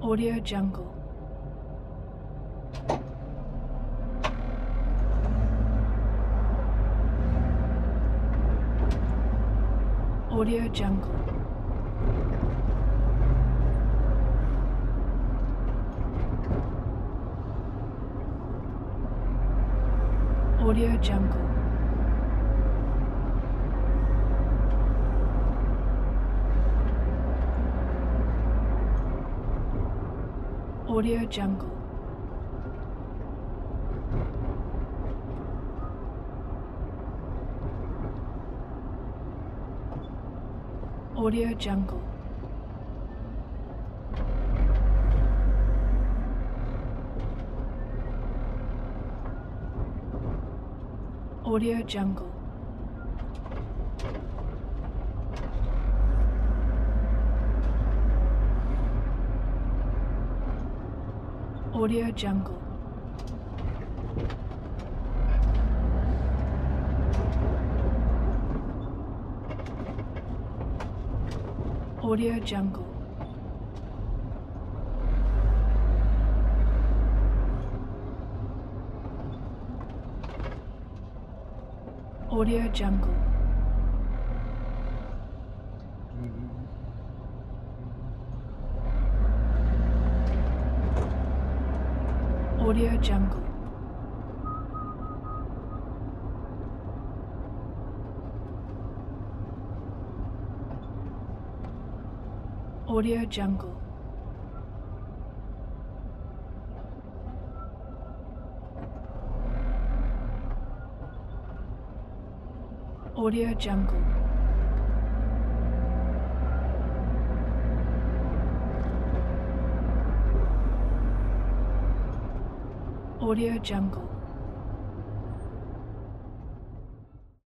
Audio Jungle. Audio Jungle. Audio Jungle. Audio Jungle. Audio Jungle. Audio Jungle. Audio Jungle. Audio Jungle. Audio Jungle. Audio Jungle. Audio Jungle. Audio Jungle. Audio Jungle.